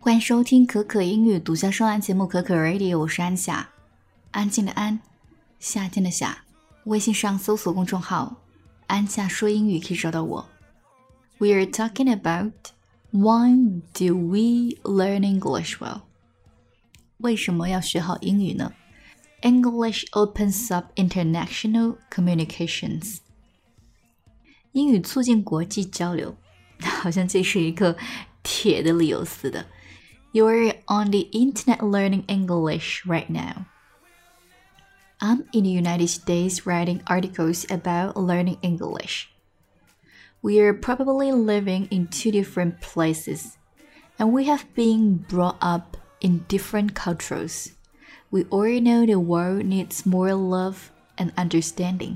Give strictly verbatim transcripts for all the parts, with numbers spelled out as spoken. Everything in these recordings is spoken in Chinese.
欢迎收听可可英语独家双栏节目可可 Radio， 我是安夏，安静的安，夏天的夏。微信上搜索公众号安夏说英语可以找到我。 We are talking about why do we learn English well？ 为什么要学好英语呢？ English opens up international communications。 英语促进国际交流，好像这是一个铁的理由似的。You're on the internet learning English right now. I'm in the United States writing articles about learning English. We are probably living in two different places, and we have been brought up in different cultures. We all know the world needs more love and understanding.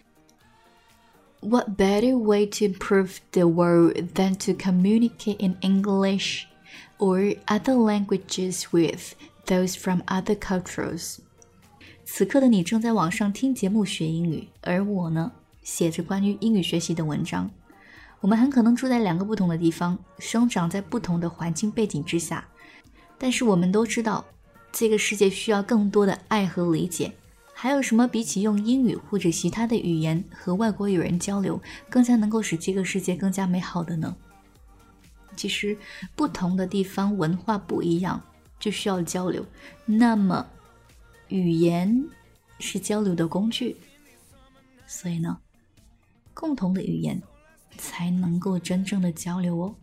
What better way to improve the world than to communicate in English?or other languages with those from other cultures. 此刻的你正在网上听节目学英语，而我呢，写着关于英语学习的文章。我们很可能住在两个不同的地方，生长在不同的环境背景之下，但是我们都知道，这个世界需要更多的爱和理解。还有什么比起用英语或者其他的语言和外国友人交流，更加能够使这个世界更加美好的呢？其实不同的地方文化不一样，就需要交流。那么语言是交流的工具，所以呢，共同的语言才能够真正的交流哦。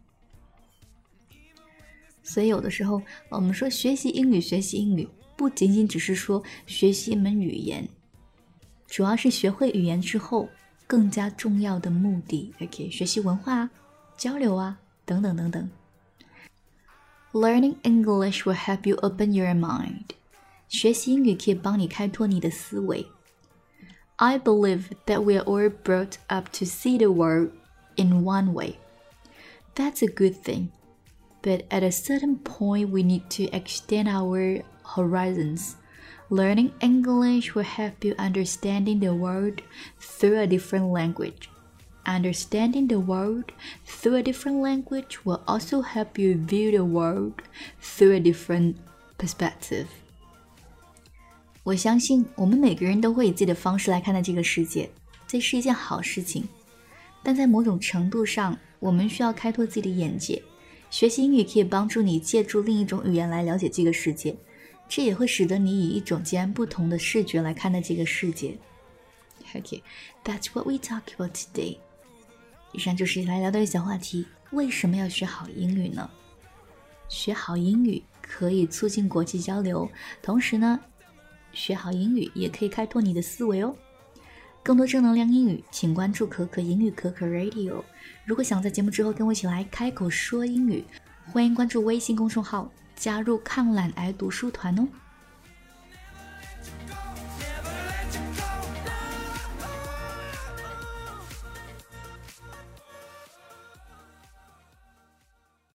所以有的时候我们说学习英语学习英语不仅仅只是说学习一门语言，主要是学会语言之后更加重要的目的 OK 学习文化交流啊等等等等。 Learning English will help you open your mind. 学习英语可以帮你开拓你的思维。 I believe that we are all brought up to see the world in one way. That's a good thing. But at a certain point we need to extend our horizons. Learning English will help you understanding the world through a different language.Understanding the world through a different language will also help you view the world through a different perspective. 我相信我们每个人都会以自己的方式来看待这个世界，这是一件好事情。但在某种程度上，我们需要开拓自己的眼界。学习英语可以帮助你借助另一种语言来了解这个世界，这也会使得你以一种截然不同的视觉来看待这个世界。Okay, that's what we talk about today.以上就是来聊的一小话题，为什么要学好英语呢？学好英语可以促进国际交流，同时呢，学好英语也可以开拓你的思维哦。更多正能量英语，请关注可可英语可可 Radio。 如果想在节目之后跟我一起来开口说英语，欢迎关注微信公众号，加入抗懒癌读书团哦。